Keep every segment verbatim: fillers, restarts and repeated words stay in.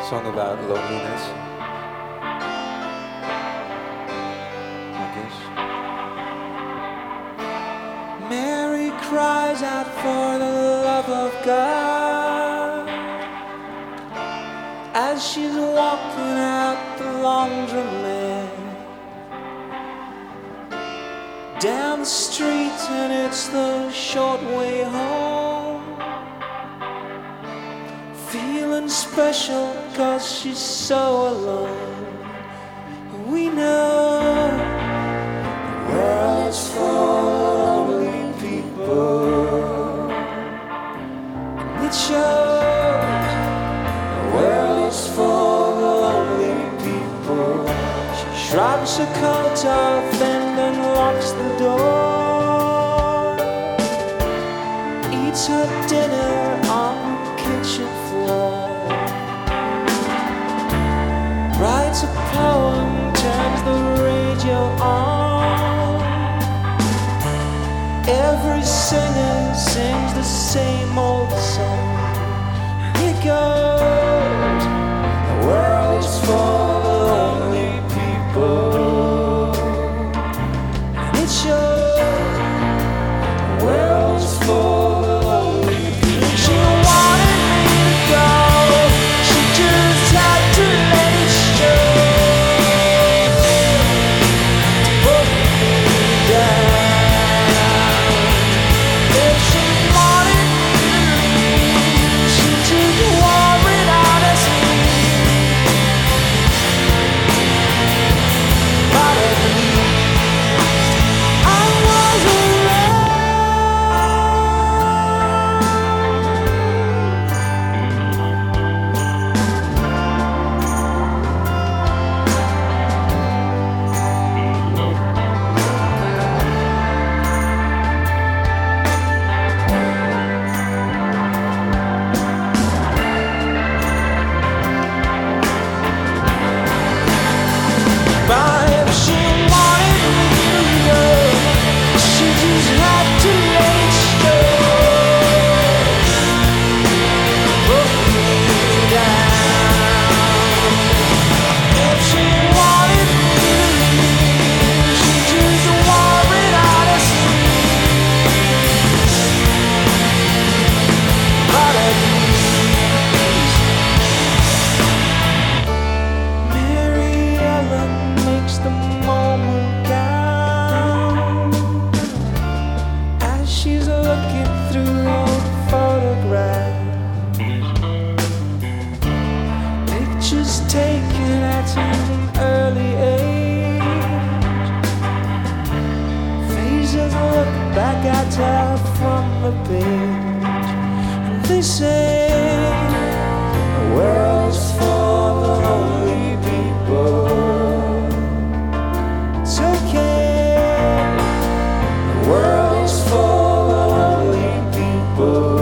Song about loneliness, I guess. Mary cries out for the love of God as she's walking out the laundromat down the street, and it's the short way home. Feeling special cause she's so alone. We know the world's full of lonely people, and it shows. The world's full of lonely people. She shrugs her coat off and unlocks the door, eats her dinner on the kitchen floor, writes a poem, turns the radio on. Every singer sings the same old song. Here goes. The world's full of lonely people, and it shows. The world's full. Taken at an early age, faces look back at her from the page, and they say the world's full of lonely people. It's okay. The world's full of lonely people.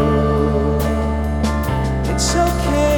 It's okay.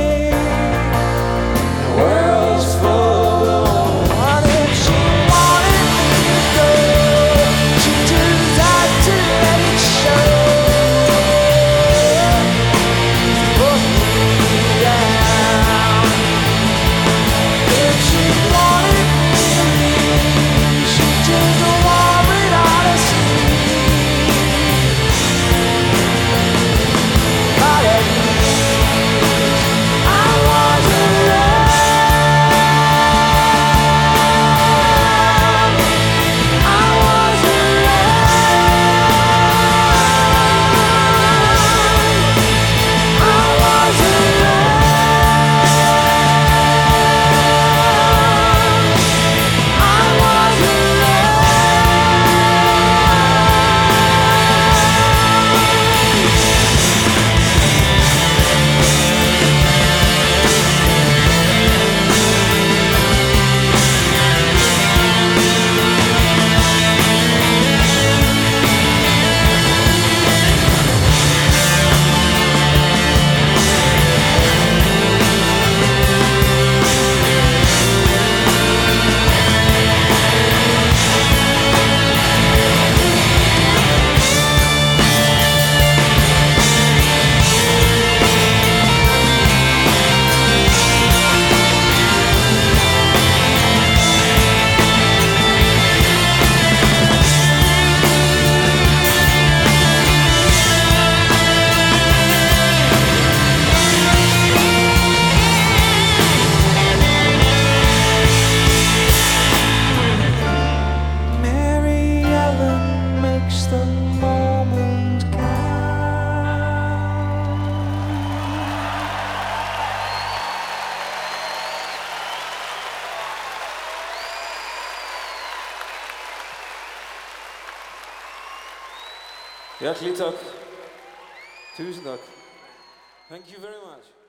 Hjertelig takk. Tusen takk. Thank you very much.